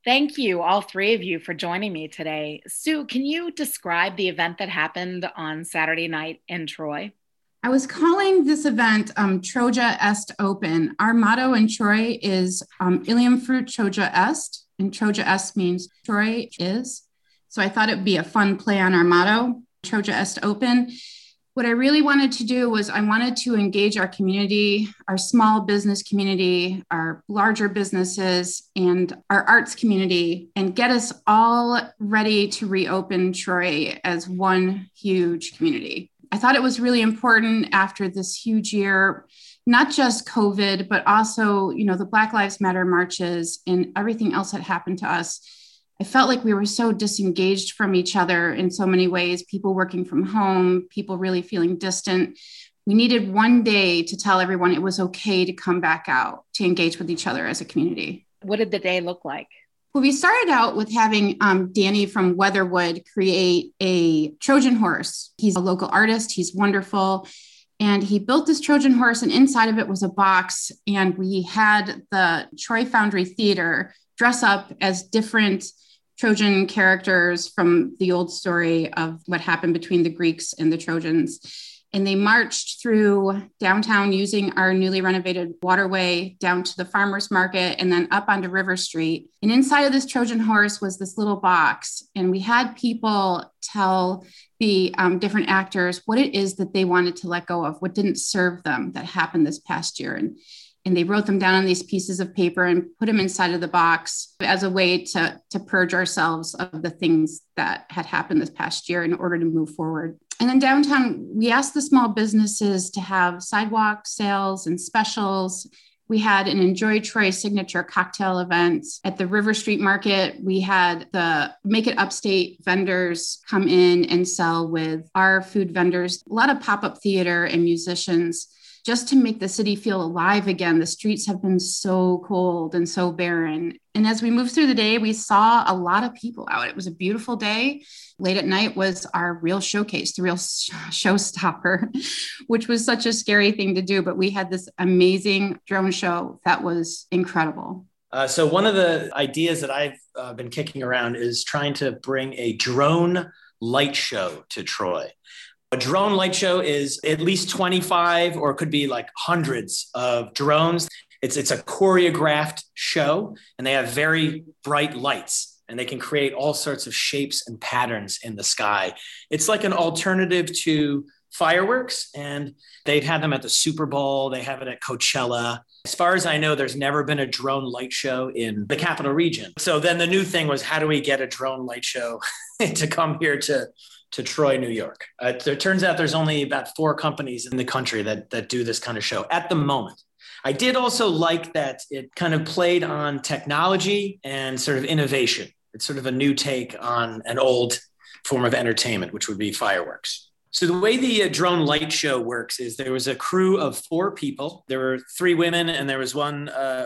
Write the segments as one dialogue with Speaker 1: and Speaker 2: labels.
Speaker 1: Thank you, all three of you, for joining me today. Sue, can you describe the event that happened on Saturday night in Troy?
Speaker 2: I was calling this event Troja Est Open. Our motto in Troy is Ilium Fruit Troja Est, and Troja Est means Troy is. So I thought it would be a fun play on our motto, Troja Est Open. What I really wanted to do was I wanted to engage our community, our small business community, our larger businesses, and our arts community, and get us all ready to reopen Troy as one huge community. I thought it was really important after this huge year, not just COVID, but also, the Black Lives Matter marches and everything else that happened to us. I felt like we were so disengaged from each other in so many ways, people working from home, people really feeling distant. We needed one day to tell everyone it was okay to come back out, to engage with each other as a community.
Speaker 1: What did the day look like?
Speaker 2: Well, we started out with having Danny from Weatherwood create a Trojan horse. He's a local artist. He's wonderful. And he built this Trojan horse, and inside of it was a box. And we had the Troy Foundry Theater dress up as different Trojan characters from the old story of what happened between the Greeks and the Trojans. And they marched through downtown using our newly renovated waterway down to the farmers market and then up onto River Street. And inside of this Trojan horse was this little box. And we had people tell the different actors what it is that they wanted to let go of, what didn't serve them that happened this past year. And they wrote them down on these pieces of paper and put them inside of the box as a way to purge ourselves of the things that had happened this past year in order to move forward. And then downtown, we asked the small businesses to have sidewalk sales and specials. We had an Enjoy Troy signature cocktail event at the River Street Market. We had the Make It Upstate vendors come in and sell with our food vendors, a lot of pop-up theater and musicians, just to make the city feel alive again. The streets have been so cold and so barren. And as we moved through the day, we saw a lot of people out. It was a beautiful day. Late at night was our real showcase, the real showstopper, which was such a scary thing to do. But we had this amazing drone show that was incredible.
Speaker 3: So one of the ideas that I've been kicking around is trying to bring a drone light show to Troy. A drone light show is at least 25 or it could be like hundreds of drones. It's a choreographed show, and they have very bright lights, and they can create all sorts of shapes and patterns in the sky. It's like an alternative to fireworks, and they've had them at the Super Bowl. They have it at Coachella. As far as I know, there's never been a drone light show in the capital region. So then the new thing was, how do we get a drone light show to come here to Troy, New York? It turns out there's only about 4 companies in the country that do this kind of show at the moment. I did also like that it kind of played on technology and sort of innovation. It's sort of a new take on an old form of entertainment, which would be fireworks. So the way the drone light show works is there was a crew of 4 people. There were 3 women, and there was one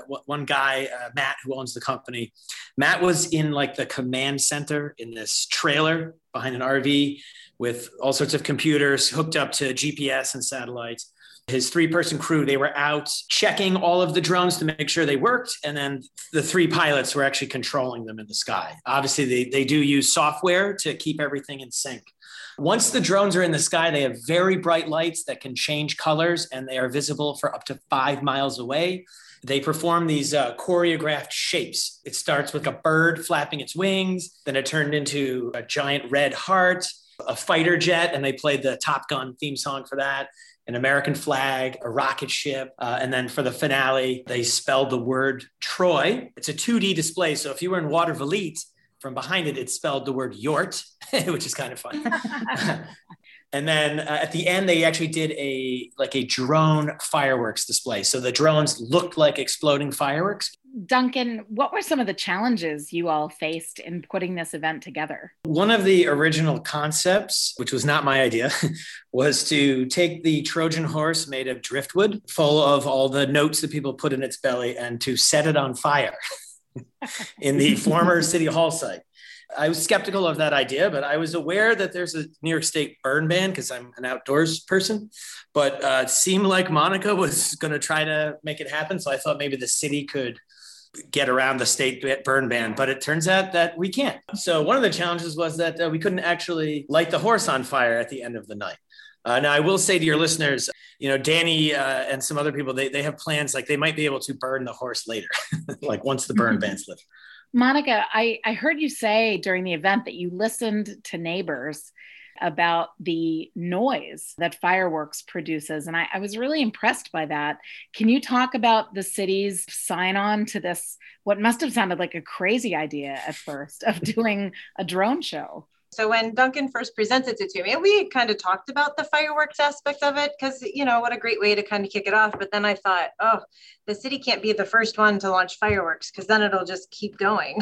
Speaker 3: guy, Matt, who owns the company. Matt was in like the command center in this trailer behind an RV with all sorts of computers hooked up to GPS and satellites. His 3-person crew, they were out checking all of the drones to make sure they worked. And then the 3 pilots were actually controlling them in the sky. Obviously, they do use software to keep everything in sync. Once the drones are in the sky, they have very bright lights that can change colors, and they are visible for up to 5 miles away. They perform these choreographed shapes. It starts with a bird flapping its wings, then it turned into a giant red heart, a fighter jet, and they played the Top Gun theme song for that, an American flag, a rocket ship, and then for the finale, they spelled the word Troy. It's a 2D display, so if you were in Watervliet, from behind it, it spelled the word Yort, which is kind of fun. And then at the end, they actually did a drone fireworks display. So the drones looked like exploding fireworks.
Speaker 1: Duncan, what were some of the challenges you all faced in putting this event together?
Speaker 3: One of the original concepts, which was not my idea, was to take the Trojan horse made of driftwood, full of all the notes that people put in its belly, and to set it on fire in the former City Hall site. I was skeptical of that idea, but I was aware that there's a New York State burn ban because I'm an outdoors person, but it seemed like Monica was going to try to make it happen. So I thought maybe the city could get around the state burn ban, but it turns out that we can't. So one of the challenges was that we couldn't actually light the horse on fire at the end of the night. Now, I will say to your listeners, Danny and some other people, they have plans, like they might be able to burn the horse later, like once the burn ban's lifted.
Speaker 1: Monica, I heard you say during the event that you listened to neighbors about the noise that fireworks produces. And I was really impressed by that. Can you talk about the city's sign on to this, what must have sounded like a crazy idea at first, of doing a drone show?
Speaker 4: So when Duncan first presented it to me, we kind of talked about the fireworks aspect of it because, what a great way to kind of kick it off. But then I thought, the city can't be the first one to launch fireworks because then it'll just keep going.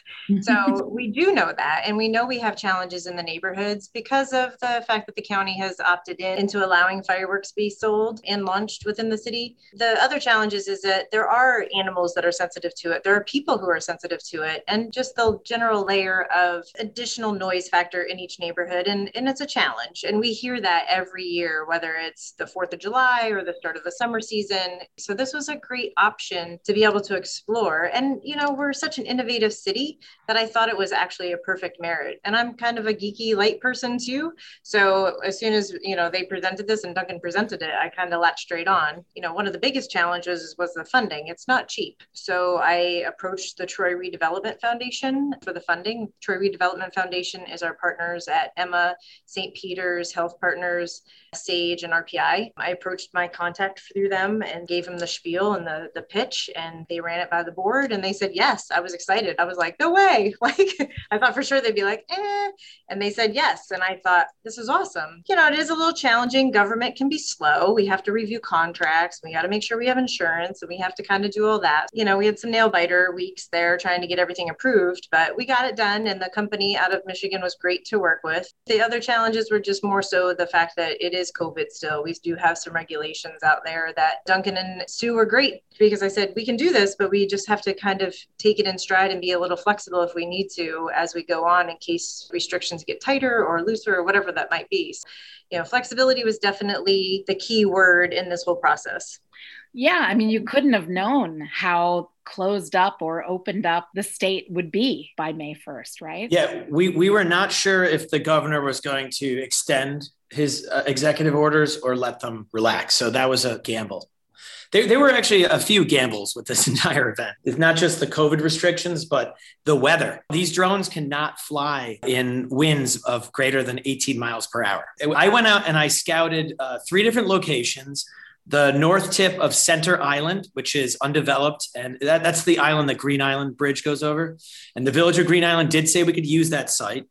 Speaker 4: So we do know that. And we know we have challenges in the neighborhoods because of the fact that the county has opted into allowing fireworks to be sold and launched within the city. The other challenges is that there are animals that are sensitive to it. There are people who are sensitive to it, and just the general layer of additional noise factor in each neighborhood. And it's a challenge. And we hear that every year, whether it's the 4th of July or the start of the summer season. So this was a great option to be able to explore. And, we're such an innovative city that I thought it was actually a perfect marriage. And I'm kind of a geeky light person too. So as soon as, they presented this and Duncan presented it, I kind of latched straight on. One of the biggest challenges was the funding. It's not cheap. So I approached the Troy Redevelopment Foundation for the funding. Troy Redevelopment Foundation is our partners at Emma, St. Peter's, Health Partners, SAGE, and RPI. I approached my contact through them and gave them the spiel and the pitch, and they ran it by the board and they said yes. I was excited. I was like, no way. I thought for sure they'd be like, and they said yes. And I thought, this is awesome. It is a little challenging. Government can be slow. We have to review contracts. We got to make sure we have insurance, and we have to kind of do all that. We had some nail biter weeks there trying to get everything approved, but we got it done. And the company out of Michigan was great to work with. The other challenges were just more so the fact that it is COVID still. We do have some regulations out there that Duncan and Sue were great, because I said, we can do this, but we just have to kind of take it in stride and be a little flexible if we need to as we go on in case restrictions get tighter or looser or whatever that might be. So, flexibility was definitely the key word in this whole process.
Speaker 1: Yeah, I mean, you couldn't have known how closed up or opened up the state would be by May 1st, right?
Speaker 3: Yeah, we were not sure if the governor was going to extend his executive orders or let them relax. So that was a gamble. There were actually a few gambles with this entire event. It's not just the COVID restrictions, but the weather. These drones cannot fly in winds of greater than 18 miles per hour. I went out and I scouted 3 different locations. The north tip of Center Island, which is undeveloped, and that's the island that Green Island Bridge goes over. And the village of Green Island did say we could use that site.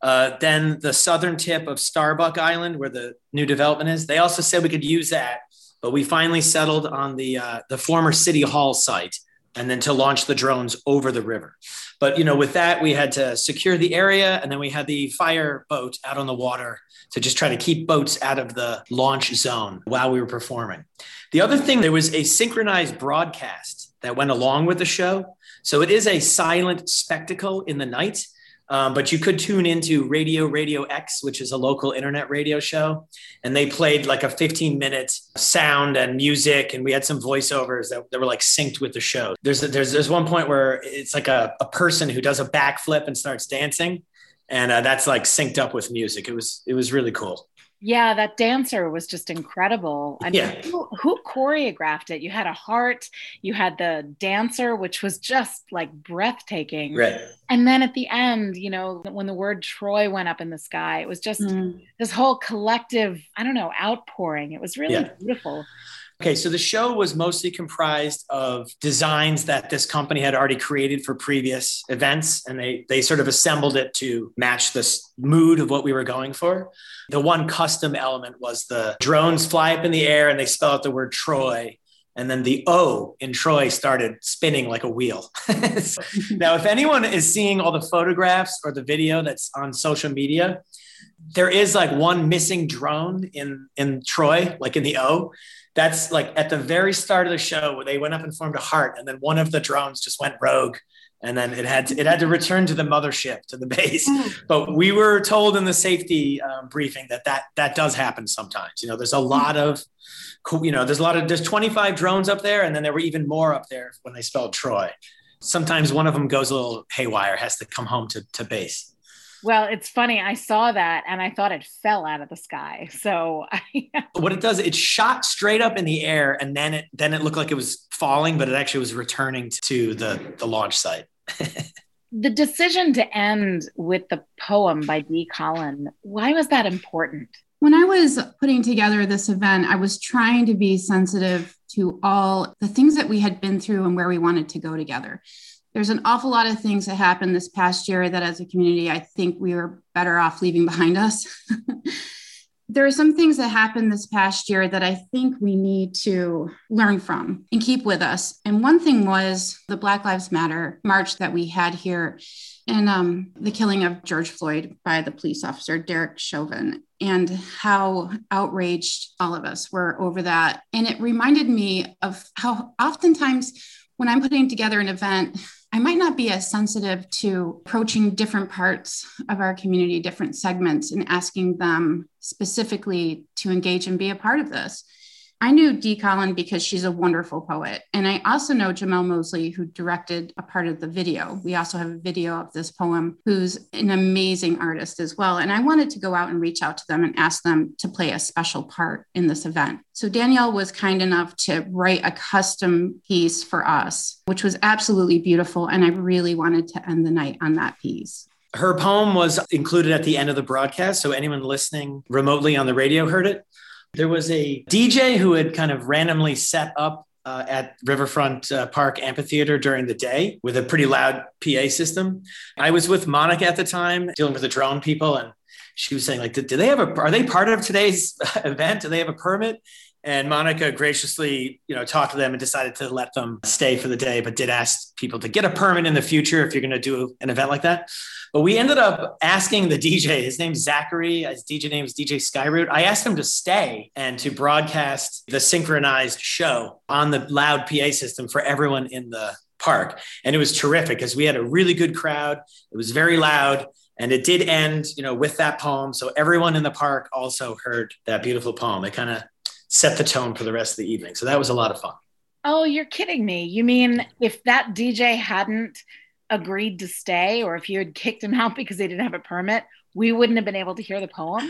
Speaker 3: Then the southern tip of Starbuck Island, where the new development is, they also said we could use that. But we finally settled on the former City Hall site, and then to launch the drones over the river. But, with that, we had to secure the area, and then we had the fire boat out on the water to just try to keep boats out of the launch zone while we were performing. The other thing, there was a synchronized broadcast that went along with the show. So it is a silent spectacle in the night. But you could tune into Radio X, which is a local internet radio show. And they played like a 15-minute sound and music. And we had some voiceovers that were like synced with the show. There's one point where it's like a person who does a backflip and starts dancing. And that's like synced up with music. It was really cool.
Speaker 1: Yeah, that dancer was just incredible. I mean, who choreographed it? You had a heart, you had the dancer, which was just like breathtaking.
Speaker 3: Right.
Speaker 1: And then at the end, when the word Troy went up in the sky, it was just this whole collective, outpouring. It was really beautiful.
Speaker 3: Okay, so the show was mostly comprised of designs that this company had already created for previous events, and they sort of assembled it to match this mood of what we were going for. The one custom element was the drones fly up in the air and they spell out the word Troy, and then the O in Troy started spinning like a wheel. Now, if anyone is seeing all the photographs or the video that's on social media, there is like one missing drone in Troy, like in the O. That's like at the very start of the show where they went up and formed a heart, and then one of the drones just went rogue, and then it had to return to the mothership, to the base. But we were told in the safety briefing that does happen sometimes. There's a lot of, there's 25 drones up there, and then there were even more up there when they spelled Troy. sometimes one of them goes a little haywire, has to come home to base.
Speaker 1: Well, it's funny. I saw that and I thought it fell out of the sky. So
Speaker 3: what it does, it shot straight up in the air, and then it looked like it was falling, but it actually was returning to the launch site.
Speaker 1: The decision to end with the poem by Dee Collin, why was that important?
Speaker 2: When I was putting together this event, I was trying to be sensitive to all the things that we had been through and where we wanted to go together. There's an awful lot of things that happened this past year that as a community, I think we were better off leaving behind us. There are some things that happened this past year that I think we need to learn from and keep with us. And one thing was the Black Lives Matter march that we had here, and the killing of George Floyd by the police officer, Derek Chauvin, and how outraged all of us were over that. And it reminded me of how oftentimes when I'm putting together an event, I might not be as sensitive to approaching different parts of our community, different segments, and asking them specifically to engage and be a part of this. I knew Dee Collin because she's a wonderful poet. And I also know Jamel Mosley, who directed a part of the video. We also have a video of this poem, who's an amazing artist as well. And I wanted to go out and reach out to them and ask them to play a special part in this event. So Danielle was kind enough to write a custom piece for us, which was absolutely beautiful. And I really wanted to end the night on that piece.
Speaker 3: Her poem was included at the end of the broadcast, so anyone listening remotely on the radio heard it. There was a DJ who had kind of randomly set up at Riverfront Park Amphitheater during the day with a pretty loud PA system. I was with Monica at the time dealing with the drone people, and she was saying, like, are they part of today's event? Do they have a permit? And Monica graciously, talked to them and decided to let them stay for the day, but did ask people to get a permit in the future if you're going to do an event like that. But we ended up asking the DJ, his name's Zachary, his DJ name is DJ Skyroot. I asked him to stay and to broadcast the synchronized show on the loud PA system for everyone in the park. And it was terrific because we had a really good crowd. It was very loud. And it did end, with that poem. So everyone in the park also heard that beautiful poem. It kind of set the tone for the rest of the evening. So that was a lot of fun.
Speaker 1: Oh, you're kidding me. You mean if that DJ hadn't agreed to stay, or if you had kicked him out because they didn't have a permit, we wouldn't have been able to hear the poem?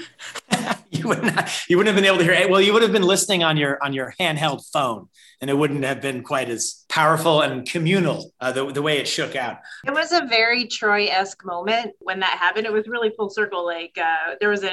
Speaker 3: You wouldn't have been able to hear it. Well, you would have been listening on your handheld phone, and it wouldn't have been quite as powerful and communal the way it shook out.
Speaker 4: It was a very Troy-esque moment when that happened. It was really full circle. Like there was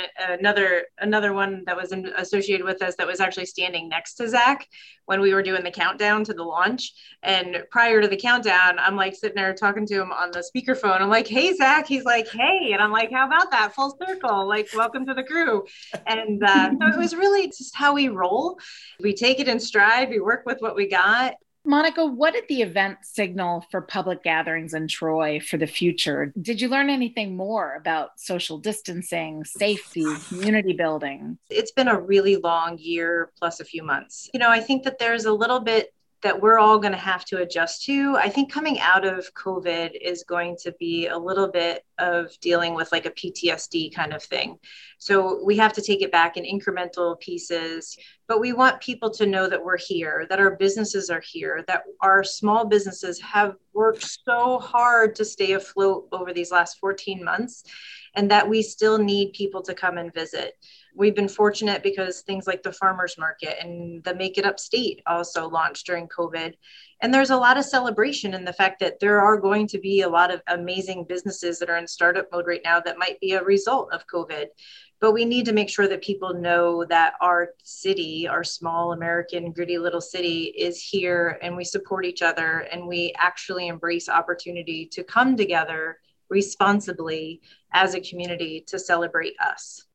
Speaker 4: another one that was associated with us that was actually standing next to Zach when we were doing the countdown to the launch. And prior to the countdown, I'm like sitting there talking to him on the speakerphone. I'm like, "Hey, Zach." He's like, "Hey." And I'm like, "How about that? Full circle. Like, welcome to the crew." And so it was really just how we roll. We take it in stride. We work with what we got.
Speaker 1: Monica, what did the event signal for public gatherings in Troy for the future? Did you learn anything more about social distancing, safety, community building?
Speaker 4: It's been a really long year plus a few months. I think that there's a little bit that we're all going to have to adjust to. I think coming out of COVID is going to be a little bit of dealing with like a PTSD kind of thing. So we have to take it back in incremental pieces, but we want people to know that we're here, that our businesses are here, that our small businesses have worked so hard to stay afloat over these last 14 months, and that we still need people to come and visit. We've been fortunate because things like the farmers market and the Make It Upstate also launched during COVID. And there's a lot of celebration in the fact that there are going to be a lot of amazing businesses that are in startup mode right now that might be a result of COVID. But we need to make sure that people know that our city, our small American gritty little city, is here, and we support each other, and we actually embrace opportunity to come together responsibly as a community to celebrate us.